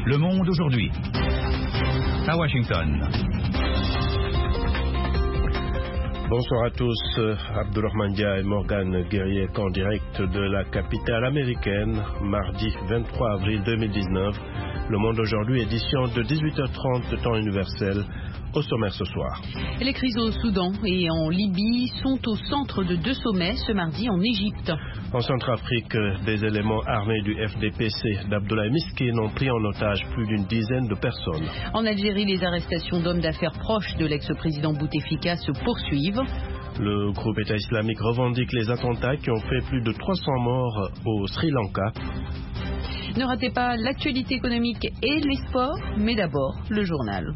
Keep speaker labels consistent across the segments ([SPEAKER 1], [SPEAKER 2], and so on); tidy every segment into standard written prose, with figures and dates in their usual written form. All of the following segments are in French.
[SPEAKER 1] Le Monde aujourd'hui. À Washington.
[SPEAKER 2] Bonsoir à tous. Abdourahmane Dia et Morgan Guerrier en direct de la capitale américaine, mardi 23 avril 2019. Le Monde aujourd'hui, édition de 18h30 de temps universel. Au sommaire ce soir.
[SPEAKER 3] Les crises au Soudan et en Libye sont au centre de deux sommets ce mardi en Égypte.
[SPEAKER 2] En Centrafrique, des éléments armés du FDPC d'Abdoulaye Miskin ont pris en otage plus d'une dizaine de personnes.
[SPEAKER 3] En Algérie, les arrestations d'hommes d'affaires proches de l'ex-président Bouteflika se poursuivent.
[SPEAKER 2] Le groupe État islamique revendique les attentats qui ont fait plus de 300 morts au Sri Lanka.
[SPEAKER 3] Ne ratez pas l'actualité économique et les sports, mais d'abord le journal.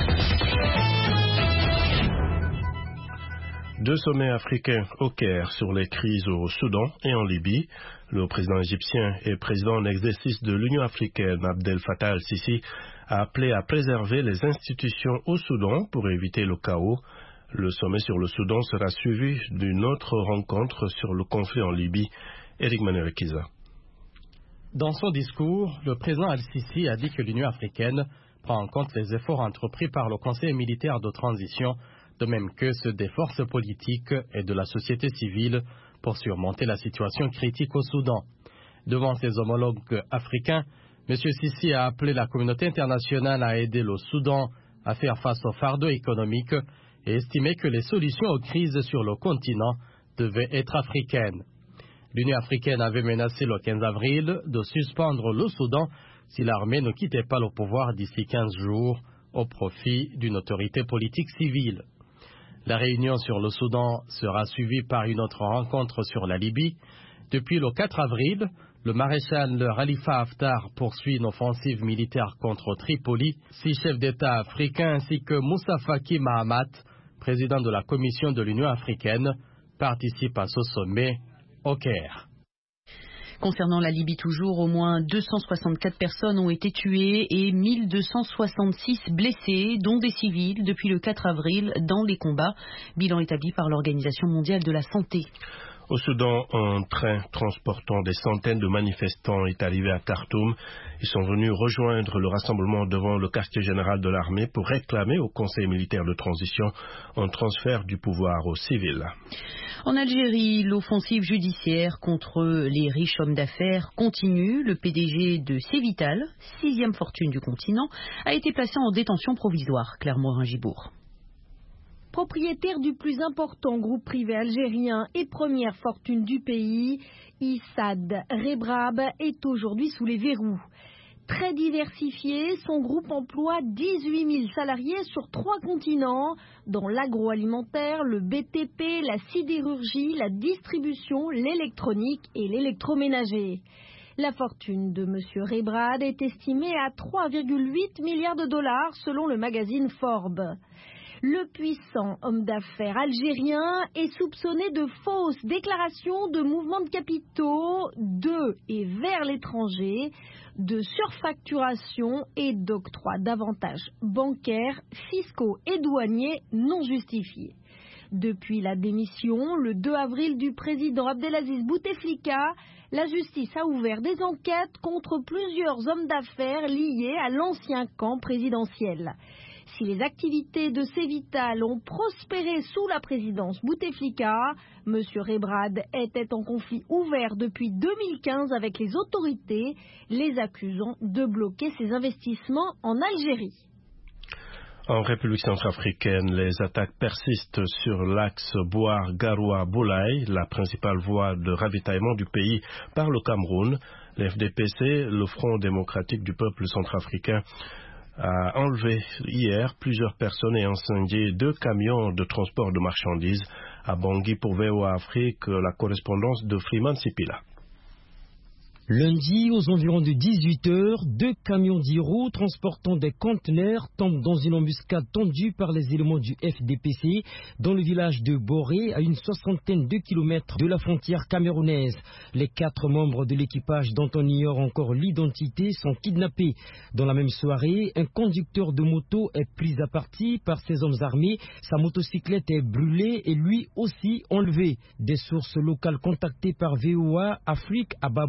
[SPEAKER 2] Deux sommets africains au Caire sur les crises au Soudan et en Libye. Le président égyptien et président en exercice de l'Union africaine, Abdel Fattah al-Sisi, a appelé à préserver les institutions au Soudan pour éviter le chaos. Le sommet sur le Soudan sera suivi d'une autre rencontre sur le conflit en Libye. Eric Manerekiza.
[SPEAKER 4] Dans son discours, le président al-Sisi a dit que l'Union africaine prend en compte les efforts entrepris par le Conseil militaire de transition, de même que ceux des forces politiques et de la société civile pour surmonter la situation critique au Soudan. Devant ses homologues africains, M. Sisi a appelé la communauté internationale à aider le Soudan à faire face au fardeau économique et estimé que les solutions aux crises sur le continent devaient être africaines. L'Union africaine avait menacé le 15 avril de suspendre le Soudan si l'armée ne quittait pas le pouvoir d'ici 15 jours au profit d'une autorité politique civile. La réunion sur le Soudan sera suivie par une autre rencontre sur la Libye. Depuis le 4 avril, le maréchal Khalifa Haftar poursuit une offensive militaire contre Tripoli. 6 chefs d'État africains ainsi que Moussa Faki Mahamat, président de la Commission de l'Union africaine, participent à ce sommet au Caire.
[SPEAKER 3] Concernant la Libye toujours, au moins 264 personnes ont été tuées et 1266 blessées, dont des civils, depuis le 4 avril dans les combats. Bilan établi par l'Organisation mondiale de la santé.
[SPEAKER 2] Au Soudan, un train transportant des centaines de manifestants est arrivé à Khartoum. Ils sont venus rejoindre le rassemblement devant le quartier général de l'armée pour réclamer au Conseil militaire de transition un transfert du pouvoir aux civils.
[SPEAKER 3] En Algérie, l'offensive judiciaire contre les riches hommes d'affaires continue. Le PDG de Cévital, 6e fortune du continent, a été placé en détention provisoire. Claire Morin-Gibourg.
[SPEAKER 5] Propriétaire du plus important groupe privé algérien et première fortune du pays, Issad Rebrab est aujourd'hui sous les verrous. Très diversifié, son groupe emploie 18 000 salariés sur 3 continents, dans l'agroalimentaire, le BTP, la sidérurgie, la distribution, l'électronique et l'électroménager. La fortune de M. Rebrab est estimée à 3,8 milliards de dollars selon le magazine Forbes. Le puissant homme d'affaires algérien est soupçonné de fausses déclarations de mouvements de capitaux de et vers l'étranger, de surfacturation et d'octroi d'avantages bancaires, fiscaux et douaniers non justifiés. Depuis la démission, le 2 avril du président Abdelaziz Bouteflika, la justice a ouvert des enquêtes contre plusieurs hommes d'affaires liés à l'ancien camp présidentiel. Si les activités de Cévital ont prospéré sous la présidence Bouteflika, M. Rebrab était en conflit ouvert depuis 2015 avec les autorités, les accusant de bloquer ses investissements en Algérie.
[SPEAKER 2] En République centrafricaine, les attaques persistent sur l'axe Boar-Garoua-Boulaye, la principale voie de ravitaillement du pays par le Cameroun. Le FDPC, le Front démocratique du peuple centrafricain, a enlevé hier plusieurs personnes et incendié 2 camions de transport de marchandises à Bangui pour VOA Afrique, la correspondance de Freeman Sipila.
[SPEAKER 6] Lundi, aux environs de 18h, 2 camions d'Hiro transportant des conteneurs tombent dans une embuscade tendue par les éléments du FDPC dans le village de Boré, à une 60aine de kilomètres de la frontière camerounaise. Les 4 membres de l'équipage, dont on ignore encore l'identité, sont kidnappés. Dans la même soirée, un conducteur de moto est pris à partie par ces hommes armés. Sa motocyclette est brûlée et lui aussi enlevé. Des sources locales contactées par VOA Afrique à Babois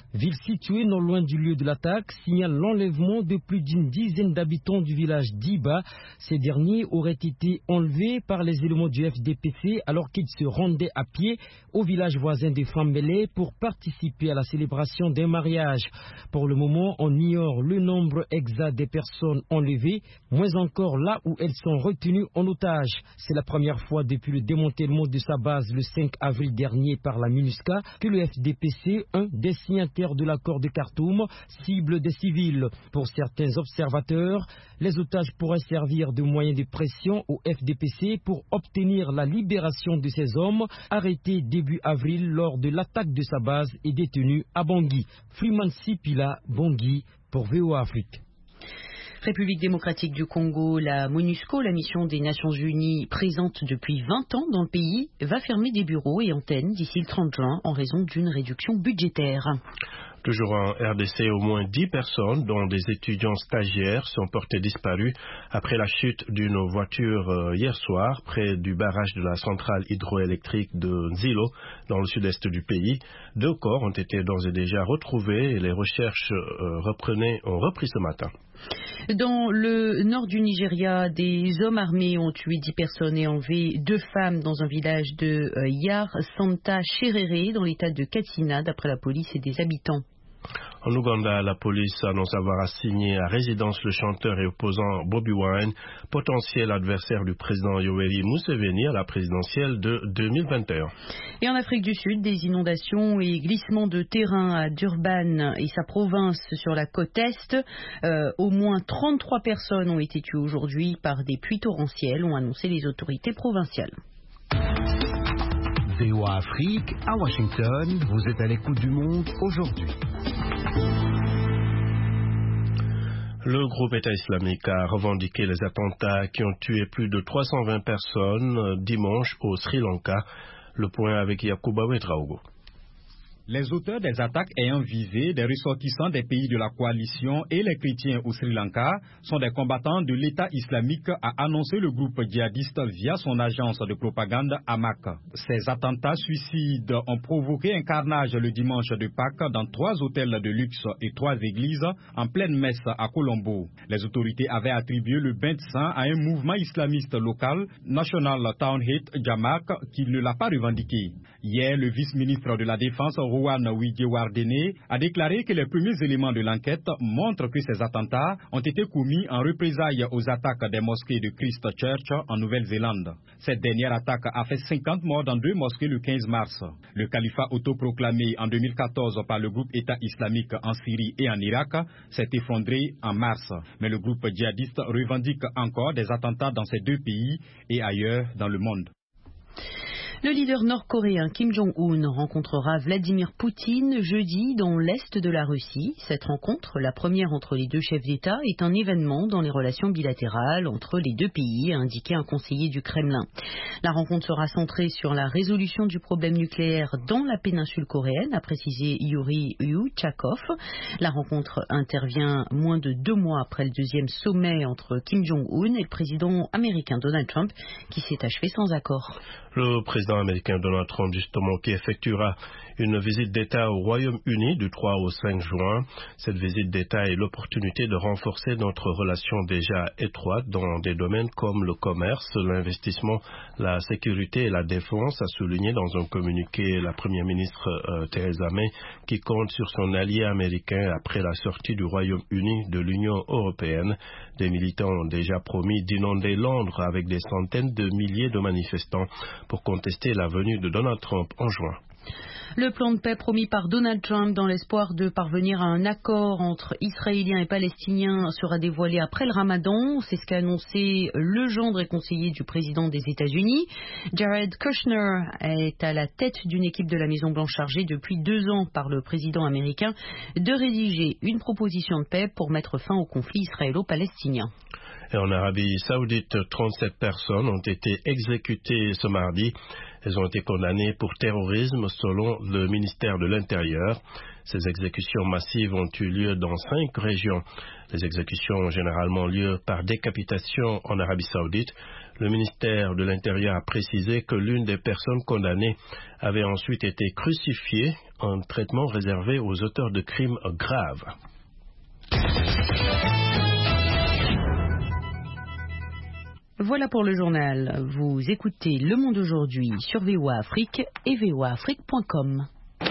[SPEAKER 6] ville située non loin du lieu de l'attaque, signale l'enlèvement de plus d'une dizaine d'habitants du village d'Iba. Ces derniers auraient été enlevés par les éléments du FDPC alors qu'ils se rendaient à pied au village voisin de Fambélé pour participer à la célébration d'un mariage. Pour le moment, on ignore le nombre exact des personnes enlevées, moins encore là où elles sont retenues en otage. C'est la première fois depuis le démantèlement de sa base le 5 avril dernier par la MINUSCA que le FDPC, un des signataires de l'accord de Khartoum, cible des civils. Pour certains observateurs, les otages pourraient servir de moyen de pression au FDPC pour obtenir la libération de ces hommes arrêtés début avril lors de l'attaque de sa base et détenus à Bangui. Freeman Sipila, Bangui, pour VOA Afrique.
[SPEAKER 3] République démocratique du Congo, la MONUSCO, la mission des Nations Unies présente depuis 20 ans dans le pays, va fermer des bureaux et antennes d'ici le 30 juin en raison d'une réduction budgétaire.
[SPEAKER 2] Toujours en RDC, au moins 10 personnes, dont des étudiants stagiaires, sont portées disparues après la chute d'une voiture hier soir près du barrage de la centrale hydroélectrique de Nzilo, dans le sud-est du pays. 2 corps ont été d'ores et déjà retrouvés et les recherches ont repris ce matin.
[SPEAKER 3] Dans le nord du Nigeria, des hommes armés ont tué 10 personnes et enlevé 2 femmes dans un village de Yar Santa Cherere dans l'état de Katsina, d'après la police et des habitants.
[SPEAKER 2] En Ouganda, la police annonce avoir assigné à résidence le chanteur et opposant Bobi Wine, potentiel adversaire du président Yoweri Museveni à la présidentielle de 2021.
[SPEAKER 3] Et en Afrique du Sud, des inondations et glissements de terrain à Durban et sa province sur la côte est. Au moins 33 personnes ont été tuées aujourd'hui par des pluies torrentielles, ont annoncé les autorités provinciales.
[SPEAKER 1] VOA Afrique, à Washington, vous êtes à l'écoute du monde aujourd'hui.
[SPEAKER 2] Le groupe État islamique a revendiqué les attentats qui ont tué plus de 320 personnes dimanche au Sri Lanka. Le point avec Yacouba Ouedraogo.
[SPEAKER 7] Les auteurs des attaques ayant visé des ressortissants des pays de la coalition et les chrétiens au Sri Lanka sont des combattants de l'État islamique, a annoncé le groupe djihadiste via son agence de propagande AMAC. Ces attentats suicides ont provoqué un carnage le dimanche de Pâques dans 3 hôtels de luxe et 3 églises en pleine messe à Colombo. Les autorités avaient attribué le bain de sang à un mouvement islamiste local, National Tawhid Jamaat, qui ne l'a pas revendiqué. Hier, le vice-ministre de la Défense, Rowan Wigewardene, a déclaré que les premiers éléments de l'enquête montrent que ces attentats ont été commis en représailles aux attaques des mosquées de Christchurch en Nouvelle-Zélande. Cette dernière attaque a fait 50 morts dans 2 mosquées le 15 mars. Le califat autoproclamé en 2014 par le groupe État islamique en Syrie et en Irak s'est effondré en mars. Mais le groupe djihadiste revendique encore des attentats dans ces 2 pays et ailleurs dans le monde.
[SPEAKER 3] Le leader nord-coréen Kim Jong-un rencontrera Vladimir Poutine jeudi dans l'est de la Russie. Cette rencontre, la première entre les 2 chefs d'État, est un événement dans les relations bilatérales entre les 2 pays, a indiqué un conseiller du Kremlin. La rencontre sera centrée sur la résolution du problème nucléaire dans la péninsule coréenne, a précisé Yuri Uchakov. La rencontre intervient moins de 2 mois après le 2e sommet entre Kim Jong-un et le président américain Donald Trump, qui s'est achevé sans accord.
[SPEAKER 2] Le président américain Donald Trump, justement, qui effectuera une visite d'État au Royaume-Uni du 3 au 5 juin. Cette visite d'État est l'opportunité de renforcer notre relation déjà étroite dans des domaines comme le commerce, l'investissement, la sécurité et la défense, a souligné dans un communiqué la première ministre Theresa May, qui compte sur son allié américain après la sortie du Royaume-Uni de l'Union européenne. Des militants ont déjà promis d'inonder Londres avec des centaines de milliers de manifestants pour contester la venue de Donald Trump en juin.
[SPEAKER 3] Le plan de paix promis par Donald Trump dans l'espoir de parvenir à un accord entre Israéliens et Palestiniens sera dévoilé après le Ramadan. C'est ce qu'a annoncé le gendre et conseiller du président des États-Unis. Jared Kushner est à la tête d'une équipe de la Maison-Blanche chargée depuis 2 ans par le président américain de rédiger une proposition de paix pour mettre fin au conflit israélo-palestinien.
[SPEAKER 2] Et en Arabie Saoudite, 37 personnes ont été exécutées ce mardi. Elles ont été condamnées pour terrorisme selon le ministère de l'Intérieur. Ces exécutions massives ont eu lieu dans 5 régions. Les exécutions ont généralement lieu par décapitation en Arabie Saoudite. Le ministère de l'Intérieur a précisé que l'une des personnes condamnées avait ensuite été crucifiée, un traitement réservé aux auteurs de crimes graves.
[SPEAKER 3] Voilà pour le journal. Vous écoutez Le Monde aujourd'hui sur VOA Afrique et voaafrique.com.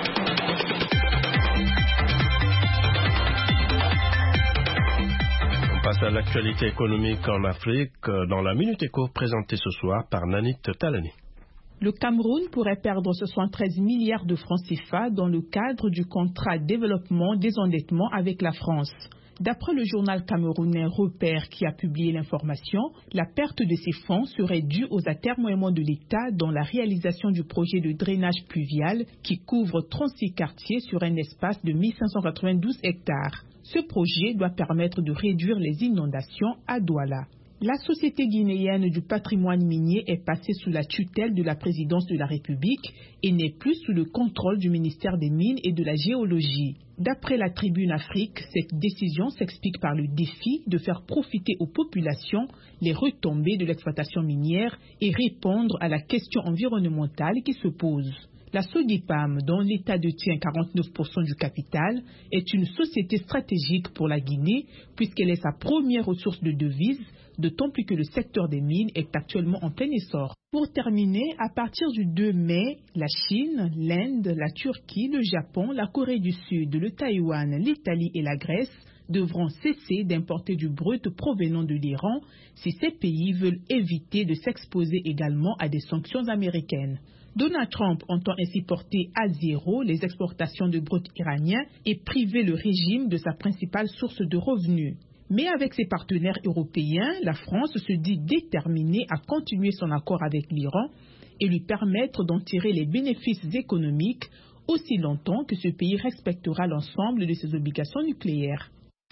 [SPEAKER 2] On passe à l'actualité économique en Afrique dans la Minute Éco présentée ce soir par Nanit Talani.
[SPEAKER 8] Le Cameroun pourrait perdre 73 milliards de francs CFA dans le cadre du contrat développement-désendettement avec la France. D'après le journal camerounais Repère qui a publié l'information, la perte de ces fonds serait due aux atermoiements de l'État dans la réalisation du projet de drainage pluvial qui couvre 36 quartiers sur un espace de 1592 hectares. Ce projet doit permettre de réduire les inondations à Douala. La Société guinéenne du patrimoine minier est passée sous la tutelle de la présidence de la République et n'est plus sous le contrôle du ministère des Mines et de la Géologie. D'après la Tribune Afrique, cette décision s'explique par le défi de faire profiter aux populations les retombées de l'exploitation minière et répondre à la question environnementale qui se pose. La Sodipam, dont l'État détient 49% du capital, est une société stratégique pour la Guinée puisqu'elle est sa première ressource de devises, d'autant plus que le secteur des mines est actuellement en plein essor. Pour terminer, à partir du 2 mai, la Chine, l'Inde, la Turquie, le Japon, la Corée du Sud, le Taïwan, l'Italie et la Grèce devront cesser d'importer du brut provenant de l'Iran si ces pays veulent éviter de s'exposer également à des sanctions américaines. Donald Trump entend ainsi porter à zéro les exportations de brut iranien et priver le régime de sa principale source de revenus. Mais avec ses partenaires européens, la France se dit déterminée à continuer son accord avec l'Iran et lui permettre d'en tirer les bénéfices économiques aussi longtemps que ce pays respectera l'ensemble de ses obligations nucléaires.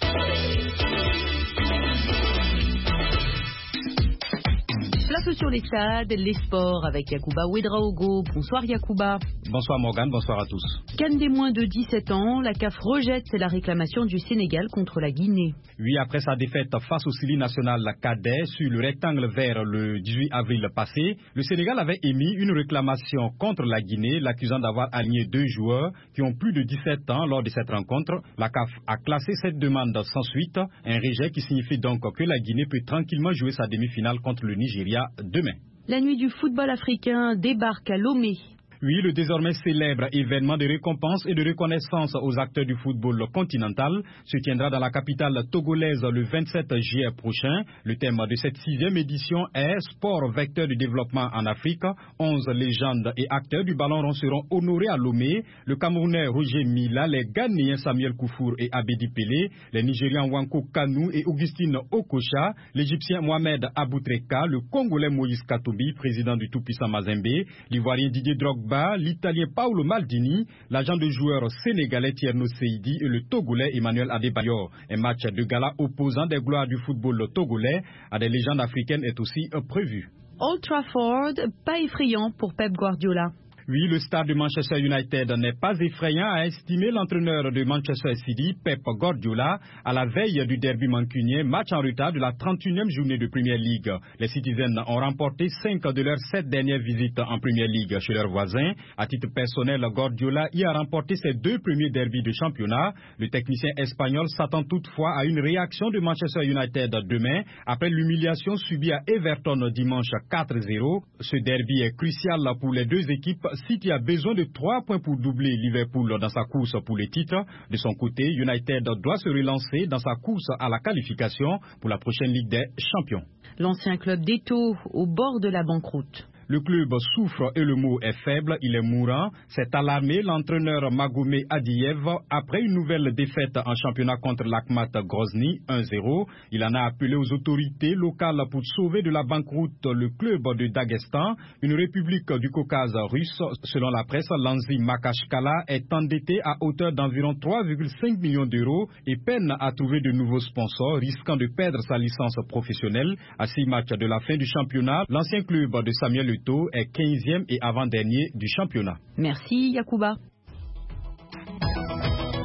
[SPEAKER 3] Place sur les stades, les sports avec Yacouba Ouedraogo. Bonsoir Yacouba.
[SPEAKER 7] Bonsoir Morgane, bonsoir à tous.
[SPEAKER 3] CAN des moins de 17 ans, la CAF rejette la réclamation du Sénégal contre la Guinée.
[SPEAKER 7] Oui, après sa défaite face au Syli national cadet sur le rectangle vert le 18 avril passé, le Sénégal avait émis une réclamation contre la Guinée, l'accusant d'avoir aligné 2 joueurs qui ont plus de 17 ans lors de cette rencontre. La CAF a classé cette demande sans suite, un rejet qui signifie donc que la Guinée peut tranquillement jouer sa demi-finale contre le Nigeria demain.
[SPEAKER 3] La nuit du football africain débarque à Lomé.
[SPEAKER 7] Oui, le désormais célèbre événement de récompense et de reconnaissance aux acteurs du football continental se tiendra dans la capitale togolaise le 27 juillet prochain. Le thème de cette 6e édition est « Sport vecteur de développement en Afrique ». 11 légendes et acteurs du ballon rond seront honorés à Lomé. Le Camerounais Roger Mila, les Ghanéens Samuel Koufour et Abedi Pelé, les Nigérians Wanko Kanou et Augustine Okocha, l'Égyptien Mohamed Aboutreka, le Congolais Moïse Katumbi, président du tout-puissant Mazembe, l'Ivoirien Didier Drogba, l'Italien Paolo Maldini, l'agent de joueur sénégalais Tierno Seidi et le Togolais Emmanuel Adebayor. Un match de gala opposant des gloires du football togolais à des légendes africaines est aussi prévu.
[SPEAKER 3] Old Trafford, pas effrayant pour Pep Guardiola.
[SPEAKER 7] Oui, le stade de Manchester United n'est pas effrayant, a estimé l'entraîneur de Manchester City, Pep Guardiola, à la veille du derby mancunien, match en retard de la 31e journée de Premier League. Les Citizens ont remporté 5 de leurs 7 dernières visites en Premier League chez leurs voisins. À titre personnel, Guardiola y a remporté ses 2 premiers derbys de championnat. Le technicien espagnol s'attend toutefois à une réaction de Manchester United demain, après l'humiliation subie à Everton dimanche 4-0. Ce derby est crucial pour les deux équipes. City a besoin de 3 points pour doubler Liverpool dans sa course pour les titres. De son côté, United doit se relancer dans sa course à la qualification pour la prochaine Ligue des Champions.
[SPEAKER 3] L'ancien club d'Eto au bord de la banqueroute.
[SPEAKER 7] Le club souffre et le mot est faible, il est mourant. C'est alarmé l'entraîneur Magomé Adiev après une nouvelle défaite en championnat contre l'Akhmat Grozny 1-0. Il en a appelé aux autorités locales pour sauver de la banqueroute le club de Daghestan, une république du Caucase russe. Selon la presse, Lanzi Makashkala est endetté à hauteur d'environ 3,5 millions d'euros et peine à trouver de nouveaux sponsors, risquant de perdre sa licence professionnelle. À 6 matchs de la fin du championnat, l'ancien club de Samuel Eto'o est 15e et avant-dernier du championnat.
[SPEAKER 3] Merci Yacouba.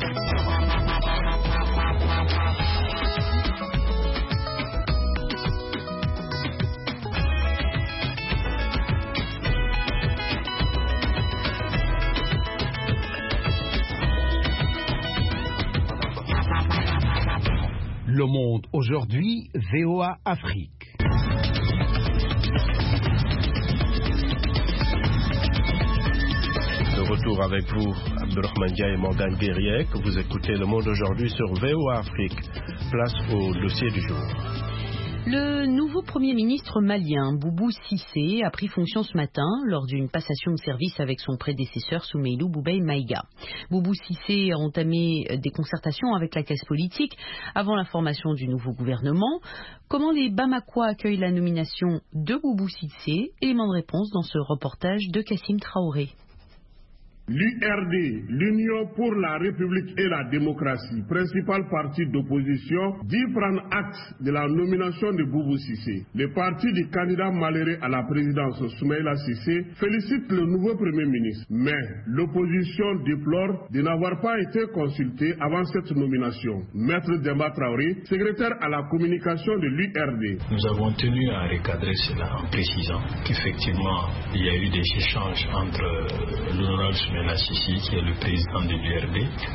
[SPEAKER 1] monde aujourd'hui, VOA Afrique.
[SPEAKER 2] De retour avec vous, Abdelrahman Dia et Morgan Guerrier, que vous écoutez Le Monde aujourd'hui sur VOA Afrique. Place au dossier du jour.
[SPEAKER 3] Le nouveau Premier ministre malien, Boubou Cissé, a pris fonction ce matin lors d'une passation de service avec son prédécesseur Soumeilou Boubèye Maïga. Boubou Cissé a entamé des concertations avec la classe politique avant la formation du nouveau gouvernement. Comment les Bamakois accueillent la nomination de Boubou Cissé? Élément de réponse dans ce reportage de Kassim Traoré.
[SPEAKER 9] L'URD, l'Union pour la République et la démocratie, principal parti d'opposition, dit prendre acte de la nomination de Boubou Cissé. Le parti du candidat malheureux à la présidence, Soumeila Cissé, félicite le nouveau Premier ministre. Mais l'opposition déplore de n'avoir pas été consultée avant cette nomination. Maître Demba Traoré, secrétaire à la communication de l'URD.
[SPEAKER 10] Nous avons tenu à recadrer cela en précisant qu'effectivement, il y a eu des échanges entre l'honorable Soumeila Cissé, qui est le président de l'URD,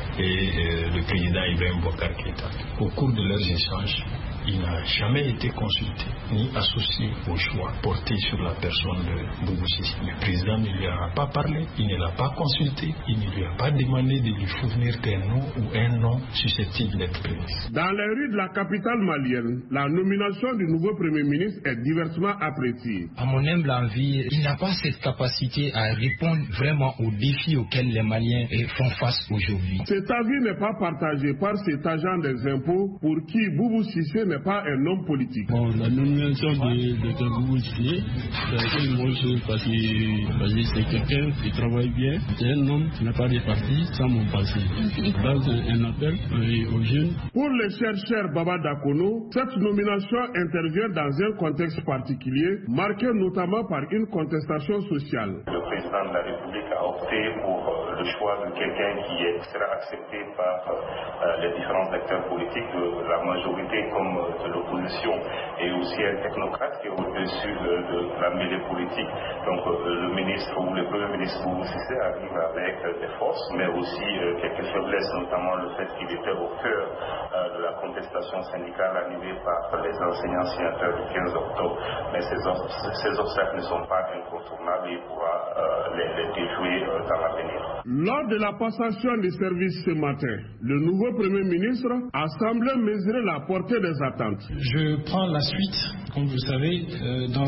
[SPEAKER 10] et le président Ibrahim Boubacar Keïta. Au cours de leurs échanges, il n'a jamais été consulté ni associé au choix porté sur la personne de Boubou Cissé. Le président ne lui a pas parlé, il ne l'a pas consulté, il ne lui a pas demandé de lui fournir des noms ou un nom susceptible d'être pris.
[SPEAKER 9] Dans les rues de la capitale malienne, la nomination du nouveau Premier ministre est diversement appréciée.
[SPEAKER 11] À mon humble avis, il n'a pas cette capacité à répondre vraiment aux défis auxquels les Maliens font face aujourd'hui.
[SPEAKER 9] Cet avis n'est pas partagé par cet agent des impôts pour qui Boubou Cissé n'est pas un homme politique.
[SPEAKER 12] Bon, la nomination de Boubou Cissé, c'est une bonne chose parce que c'est quelqu'un qui travaille bien. C'est un homme qui n'a pas de parti sans mon passé. Donc, un appel aux jeunes.
[SPEAKER 9] Pour le chercheur Baba Dakono, cette nomination intervient dans un contexte particulier, marqué notamment par une contestation sociale.
[SPEAKER 13] Le président de la République a opté pour le choix de quelqu'un qui sera accepté par les différents acteurs politiques de la majorité comme de l'opposition, et aussi un technocrate qui est au-dessus de la mêlée politique. Donc le ministre ou le premier ministre Boubou Cissé arrive avec des forces, mais aussi quelques faiblesses, notamment le fait qu'il était au cœur de la contestation syndicale animée par les enseignants signataires du 15 octobre. Mais ces obstacles ne sont pas incontournables et il pourra les déjouer dans l'avenir.
[SPEAKER 9] Lors de la passation des services ce matin, le nouveau Premier ministre a semblé mesurer la portée des attentes.
[SPEAKER 14] Je prends la suite, comme vous savez, dans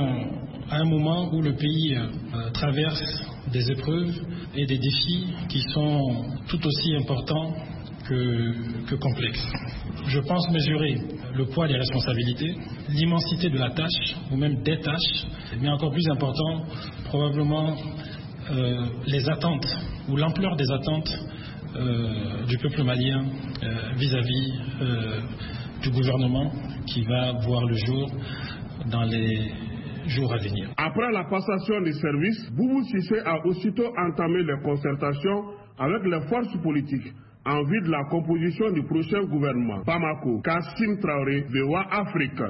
[SPEAKER 14] un moment où le pays traverse des épreuves et des défis qui sont tout aussi importants que complexes. Je pense mesurer le poids des responsabilités, l'immensité de la tâche, ou même des tâches, mais encore plus important, probablement les attentes, ou l'ampleur des attentes du peuple malien vis-à-vis du gouvernement qui va voir le jour dans les jours à venir.
[SPEAKER 9] Après la passation des services, Boubou Cissé a aussitôt entamé les concertations avec les forces politiques en vue de la composition du prochain gouvernement. Bamako, Kassim Traoré, VOA Afrique.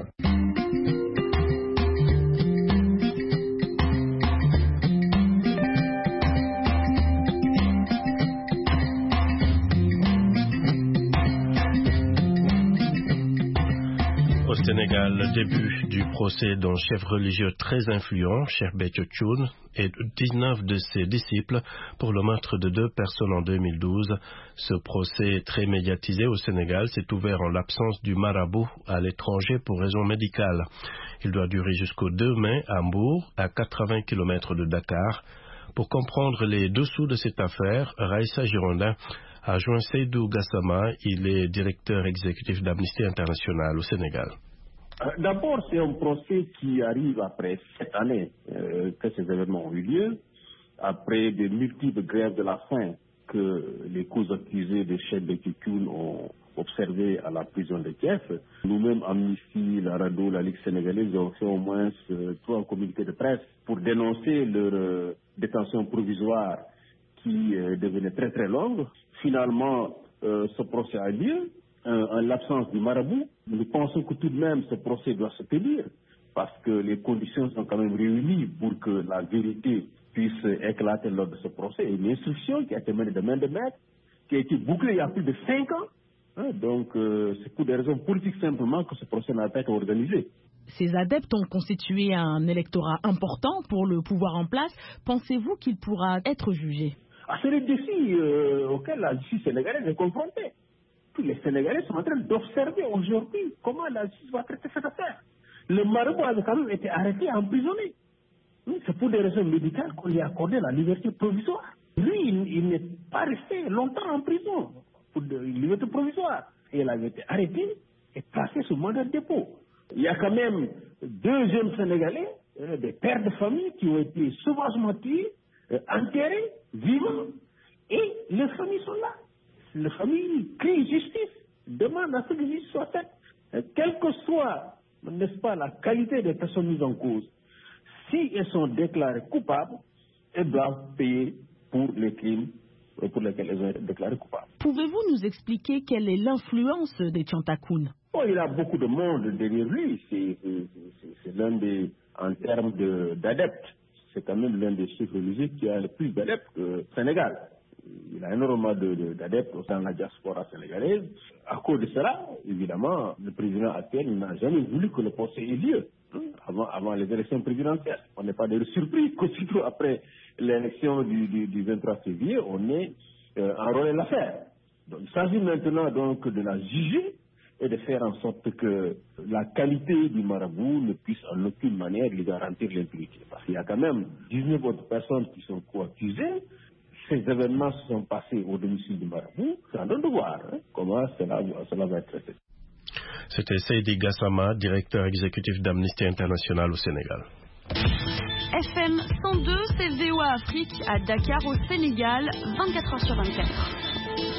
[SPEAKER 2] Au Sénégal, le début du procès d'un chef religieux très influent, Cheikh Béthio Thioune, et 19 de ses disciples pour le meurtre de 2 personnes en 2012. Ce procès très médiatisé au Sénégal s'est ouvert en l'absence du marabout à l'étranger pour raison médicale. Il doit durer jusqu'au 2 mai à Mbour, à 80 km de Dakar. Pour comprendre les dessous de cette affaire, Raïssa Girondin a joint Seydou Gassama, il est directeur exécutif d'Amnesty International au Sénégal.
[SPEAKER 15] D'abord, c'est un procès qui arrive après 7 années que ces événements ont eu lieu, après de multiples grèves de la faim que les causes accusées de Cheikh Béthio Thioune ont observé à la prison de Thiès. Nous-mêmes, Amnesty, la RADDHO, la Ligue sénégalaise, ont fait au moins 3 communiqués de presse pour dénoncer leur détention provisoire qui devenait très très longue. Finalement, ce procès a lieu en l'absence du marabout. Nous pensons que tout de même ce procès doit se tenir parce que les conditions sont quand même réunies pour que la vérité puisse éclater lors de ce procès. Une instruction qui a été menée de main de maître, qui a été bouclée il y a plus de 5 ans, Donc, c'est pour des raisons politiques simplement que ce procès n'a pas été organisé.
[SPEAKER 8] Ces adeptes ont constitué un électorat important pour le pouvoir en place. Pensez-vous qu'il pourra être jugé?
[SPEAKER 15] C'est le défi auquel la justice sénégalaise est confrontée. Tous les Sénégalais sont en train d'observer aujourd'hui comment la justice va traiter cette affaire. Le marabout avait quand même été arrêté et emprisonné. C'est pour des raisons médicales qu'on lui a accordé la liberté provisoire. Lui, il n'est pas resté longtemps en prison pour une liberté provisoire. Et il avait été arrêté et placé sous mandat de dépôt. Il y a quand même 2 jeunes Sénégalais, des pères de famille qui ont été sauvagement tués, enterrés, vivants, et les familles sont là. Les familles crient justice, demandent à ce que justice soit faite. Quelle que soit, n'est-ce pas, la qualité des personnes mises en cause, si elles sont déclarées coupables, elles doivent payer pour les crimes pour lesquels elles ont été déclarées coupables.
[SPEAKER 8] Pouvez-vous nous expliquer quelle est l'influence des Tiantakoun?
[SPEAKER 15] Il a beaucoup de monde derrière lui. C'est l'un des, en termes d'adeptes, c'est quand même l'un des chefs religieux qui a le plus d'adeptes au Sénégal. Il a énormément d'adeptes au sein de la diaspora sénégalaise. À cause de cela, évidemment, le président actuel n'a jamais voulu que le procès ait lieu avant les élections présidentielles. On n'est pas de surprise qu'aussitôt après l'élection du 23 février, on ait enrôlé l'affaire. Donc, il s'agit maintenant donc de la juger et de faire en sorte que la qualité du marabout ne puisse en aucune manière lui garantir l'impunité. Parce qu'il y a quand même 19 autres personnes qui sont co-accusées. Ces événements se sont passés au domicile du marabout. C'est à nous de voir comment cela va être traité.
[SPEAKER 2] C'était Seydi Gassama, directeur exécutif d'Amnesty International au Sénégal.
[SPEAKER 3] FM 102, c'est VOA Afrique à Dakar au Sénégal, 24h/24.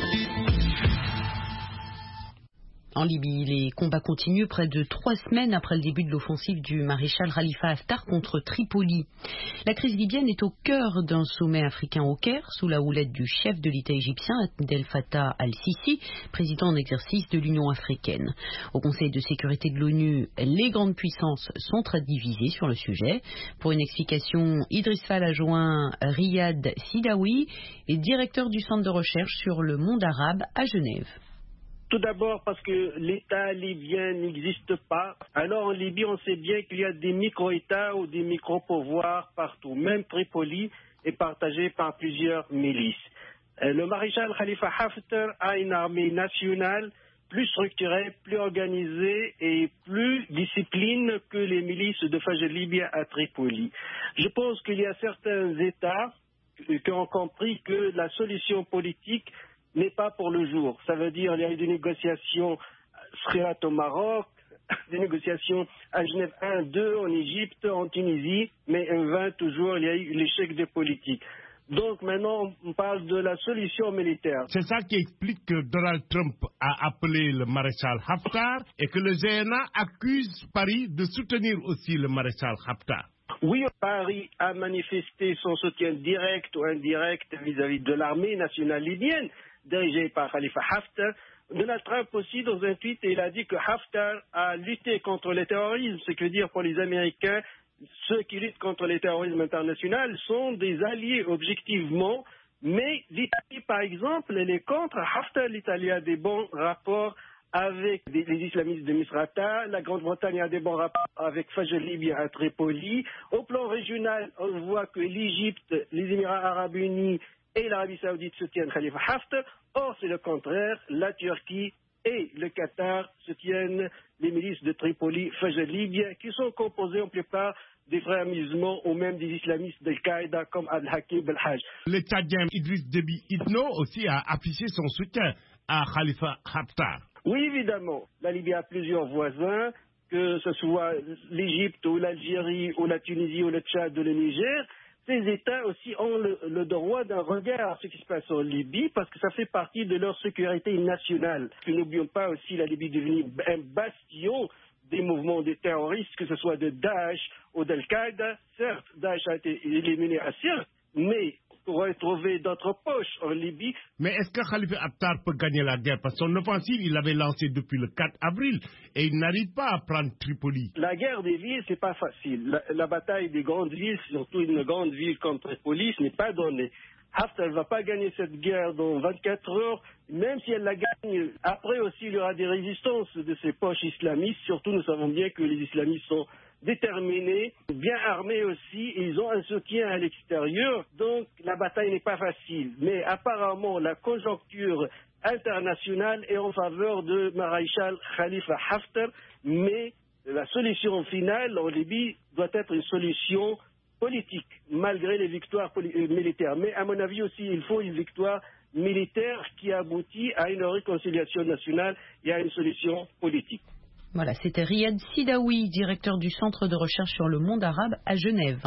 [SPEAKER 3] En Libye, les combats continuent près de 3 semaines après le début de l'offensive du maréchal Khalifa Haftar contre Tripoli. La crise libyenne est au cœur d'un sommet africain au Caire, sous la houlette du chef de l'État égyptien, Abdel Fattah al-Sisi, président en exercice de l'Union africaine. Au Conseil de sécurité de l'ONU, les grandes puissances sont très divisées sur le sujet. Pour une explication, Idriss Fall a joint Riyad Sidawi, directeur du Centre de recherche sur le monde arabe à Genève.
[SPEAKER 16] Tout d'abord parce que l'État libyen n'existe pas. Alors en Libye, on sait bien qu'il y a des micro-États ou des micro-pouvoirs partout. Même Tripoli est partagé par plusieurs milices. Le maréchal Khalifa Haftar a une armée nationale plus structurée, plus organisée et plus disciplinée que les milices de Fajr libyen à Tripoli. Je pense qu'il y a certains États qui ont compris que la solution politique n'est pas pour le jour. Ça veut dire qu'il y a eu des négociations au Maroc, des négociations à Genève 1, 2, en Égypte, en Tunisie, mais en vain toujours, il y a eu l'échec des politiques. Donc maintenant, on parle de la solution militaire.
[SPEAKER 17] C'est ça qui explique que Donald Trump a appelé le maréchal Haftar et que le GNA accuse Paris de soutenir aussi le maréchal Haftar.
[SPEAKER 16] Oui, Paris a manifesté son soutien direct ou indirect vis-à-vis de l'armée nationale libyenne, dirigée par Khalifa Haftar. Donald Trump aussi, dans un tweet, il a dit que Haftar a lutté contre le terrorisme, ce qui veut dire pour les Américains, ceux qui luttent contre le terrorisme international sont des alliés objectivement, mais l'Italie, par exemple, elle est contre Haftar. L'Italie a des bons rapports avec les islamistes de Misrata, la Grande-Bretagne a des bons rapports avec Fajr libyen à Tripoli. Au plan régional, on voit que l'Égypte, les Émirats arabes unis et l'Arabie saoudite soutiennent Khalifa Haftar. Or, c'est le contraire, la Turquie et le Qatar soutiennent les milices de Tripoli, Fajr libyen, qui sont composées en plupart des frères musulmans ou même des islamistes d'Al-Qaïda comme Al-Hakim al-Hajj.
[SPEAKER 17] Le Tchadien Idriss Déby Itno aussi a affiché son soutien à Khalifa Haftar.
[SPEAKER 16] Oui, évidemment. La Libye a plusieurs voisins, que ce soit l'Égypte ou l'Algérie ou la Tunisie ou le Tchad ou le Niger. Ces États aussi ont le droit d'un regard sur ce qui se passe en Libye parce que ça fait partie de leur sécurité nationale. N'oublions pas aussi la Libye est devenue un bastion des mouvements de terroristes, que ce soit de Daesh ou d'Al-Qaïda. Certes, Daesh a été éliminé à Sirte, mais pour retrouver d'autres poches en Libye.
[SPEAKER 17] Mais est-ce que Khalifa Haftar peut gagner la guerre? Parce que son offensive, il l'avait lancée depuis le 4 avril et il n'arrive pas à prendre Tripoli.
[SPEAKER 16] La guerre des villes, c'est pas facile. La bataille des grandes villes, surtout une grande ville comme Tripoli, ce n'est pas donné. Haftar ne va pas gagner cette guerre dans 24 heures, même si elle la gagne. Après aussi, il y aura des résistances de ces poches islamistes. Surtout, nous savons bien que les islamistes sont déterminés, bien armés aussi, et ils ont un soutien à l'extérieur. Donc, la bataille n'est pas facile. Mais apparemment, la conjoncture internationale est en faveur de Maréchal Khalifa Haftar, mais la solution finale en Libye doit être une solution politique, malgré les victoires militaires. Mais à mon avis aussi, il faut une victoire militaire qui aboutit à une réconciliation nationale et à une solution politique.
[SPEAKER 3] Voilà, c'était Riyad Sidaoui, directeur du Centre de recherche sur le monde arabe à Genève.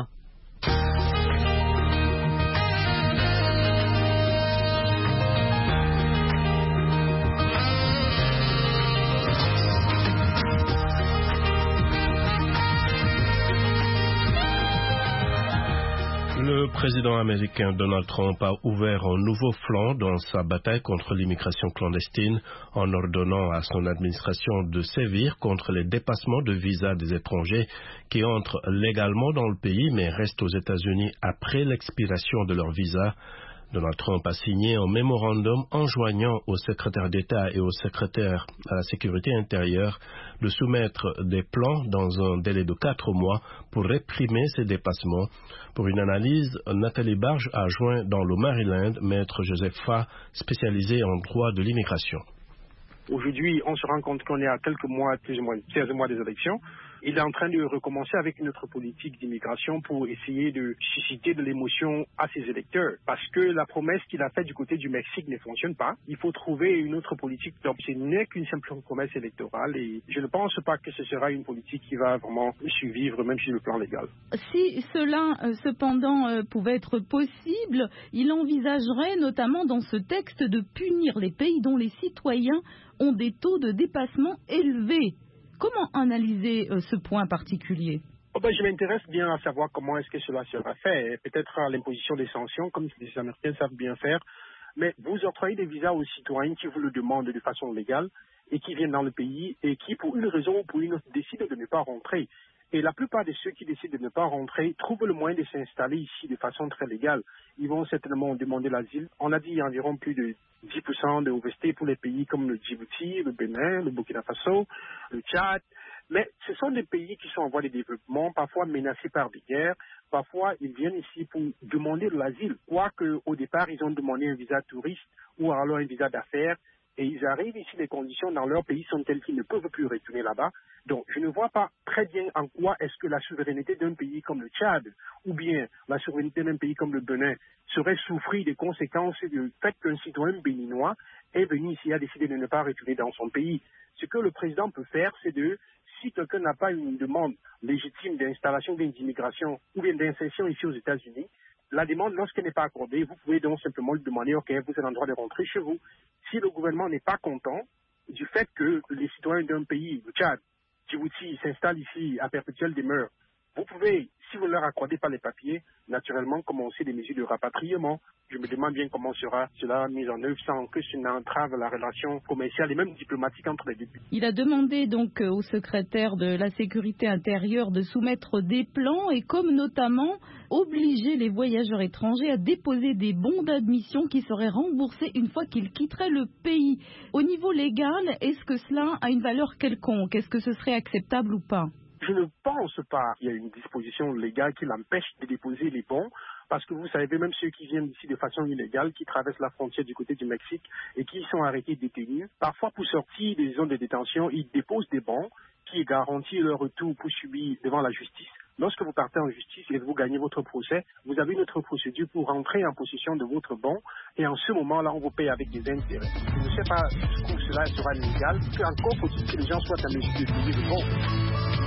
[SPEAKER 2] Le président américain Donald Trump a ouvert un nouveau flanc dans sa bataille contre l'immigration clandestine en ordonnant à son administration de sévir contre les dépassements de visas des étrangers qui entrent légalement dans le pays mais restent aux États-Unis après l'expiration de leur visa. Donald Trump a signé un mémorandum enjoignant au secrétaire d'État et au secrétaire à la sécurité intérieure de soumettre des plans dans un délai de 4 mois pour réprimer ces dépassements. Pour une analyse, Nathalie Barge a joint dans le Maryland Maître Joseph Fa, spécialisé en droit de l'immigration.
[SPEAKER 18] Aujourd'hui, on se rend compte qu'on est à quelques mois, plus ou moins 16 mois des élections. Il est en train de recommencer avec une autre politique d'immigration pour essayer de susciter de l'émotion à ses électeurs. Parce que la promesse qu'il a faite du côté du Mexique ne fonctionne pas. Il faut trouver une autre politique. Donc ce n'est qu'une simple promesse électorale et je ne pense pas que ce sera une politique qui va vraiment survivre, même sur le plan légal.
[SPEAKER 8] Si cela, cependant, pouvait être possible, il envisagerait notamment dans ce texte de punir les pays dont les citoyens ont des taux de dépassement élevés. Comment analyser ce point particulier ?
[SPEAKER 18] Je m'intéresse bien à savoir comment est-ce que cela sera fait. Peut-être à l'imposition des sanctions, comme les Américains savent bien faire. Mais vous octroyez des visas aux citoyens qui vous le demandent de façon légale et qui viennent dans le pays et qui, pour une raison ou pour une autre, décident de ne pas rentrer. Et la plupart de ceux qui décident de ne pas rentrer trouvent le moyen de s'installer ici de façon très légale. Ils vont certainement demander l'asile. On a dit environ plus de 10% de OVST pour les pays comme le Djibouti, le Bénin, le Burkina Faso, le Tchad. Mais ce sont des pays qui sont en voie de développement, parfois menacés par des guerres. Parfois, ils viennent ici pour demander de l'asile. Quoique, au départ, ils ont demandé un visa touriste ou alors un visa d'affaires. Et ils arrivent ici, les conditions dans leur pays sont telles qu'ils ne peuvent plus retourner là-bas. Donc, je ne vois pas très bien en quoi est-ce que la souveraineté d'un pays comme le Tchad ou bien la souveraineté d'un pays comme le Bénin serait souffrir des conséquences du fait qu'un citoyen béninois est venu ici à décider de ne pas retourner dans son pays. Ce que le président peut faire, c'est de, si quelqu'un n'a pas une demande légitime d'installation, d'immigration ou bien d'insertion ici aux États-Unis, la demande, lorsqu'elle n'est pas accordée, vous pouvez donc simplement lui demander, OK, vous êtes en droit de rentrer chez vous. Si le gouvernement n'est pas content du fait que les citoyens d'un pays, le Tchad, Djibouti, s'installent ici à perpétuelle demeure, vous pouvez, si vous ne leur accordez pas les papiers, naturellement commencer des mesures de rapatriement. Je me demande bien comment sera cela mis en œuvre sans que cela entrave la relation commerciale et même diplomatique entre les deux pays.
[SPEAKER 8] Il a demandé donc au secrétaire de la sécurité intérieure de soumettre des plans et comme notamment obliger les voyageurs étrangers à déposer des bons d'admission qui seraient remboursés une fois qu'ils quitteraient le pays. Au niveau légal, est-ce que cela a une valeur quelconque ? Est-ce que ce serait acceptable ou pas ?
[SPEAKER 18] Je ne pense pas qu'il y a une disposition légale qui l'empêche de déposer les bons, parce que vous savez, même ceux qui viennent ici de façon illégale, qui traversent la frontière du côté du Mexique et qui sont arrêtés, détenus, parfois pour sortir des zones de détention, ils déposent des bons qui garantissent leur retour pour subir devant la justice. Lorsque vous partez en justice et vous gagnez votre procès, vous avez une autre procédure pour rentrer en possession de votre bon et en ce moment-là, on vous paye avec des intérêts. Je ne sais pas jusqu'où cela sera légal, qu'encore faut-il que les gens soient en mesure de payer le bon.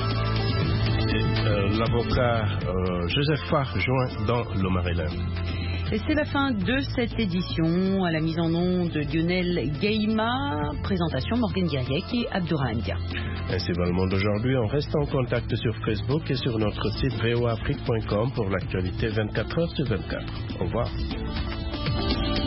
[SPEAKER 2] L'avocat Joseph Farr joint dans le Maryland.
[SPEAKER 3] Et c'est la fin de cette édition. À la mise en onde de Lionel Guéima, présentation Morgan Guiriec et Abdourahmane Dia.
[SPEAKER 2] Ainsi va le monde aujourd'hui. On reste en contact sur Facebook et sur notre site voafrique.com pour l'actualité 24 heures sur 24. Au revoir.